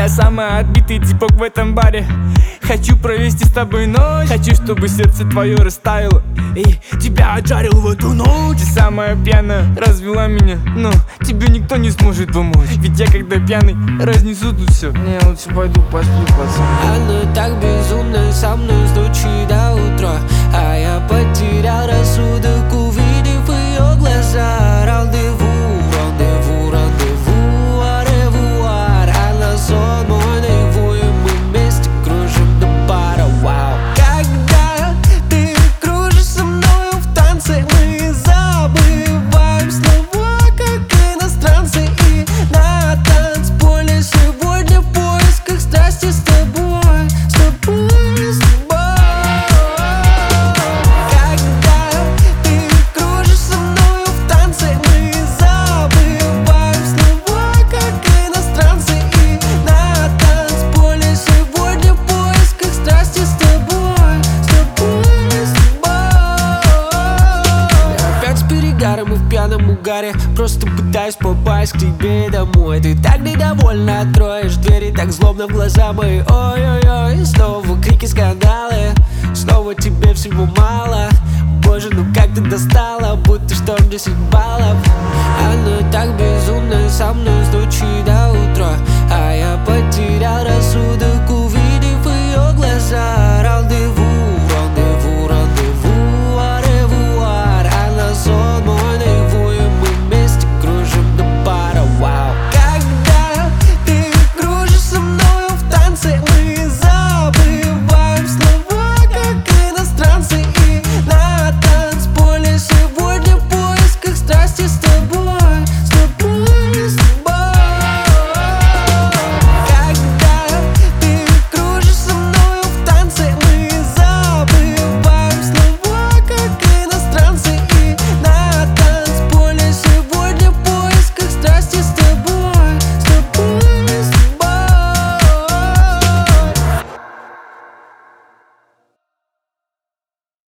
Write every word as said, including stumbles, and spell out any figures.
Я самый отбитый типок в этом баре. Хочу провести с тобой ночь. Хочу, чтобы сердце твое растаяло и тебя отжарил в эту ночь. Ты самая пьяная, развела меня, но тебе никто не сможет помочь. Ведь я когда пьяный, разнесу тут все. Не, лучше пойду посплю, пацан. Она так безумна со мной с ночи до утра, а я потерял рассудок, увидев ее глаза. Рандеву, рандеву, рандеву, аревуар. Она сон мой наяву, и мы вместе кружим до пара. Вау. Когда ты кружишь со мною в танце, мы забываем слова, как иностранцы. И на танцполе сегодня в поисках страсти с тобой, с тобой, с тобой. Когда ты кружишь со мною в танце, мы забываем слова, как иностранцы. И на танцполе сегодня в поисках страсти с тобой, с тобой, с тобой. Опять с перегаром и в пьяном угаре, просто пытаюсь попасть к тебе домой. Ты так недовольна, откроешь двери так злобно в глаза мои. Ой-ой-ой, снова крики, скандалы, снова тебе всего мало. Боже, ну как ты достала, будто шторм десять баллов.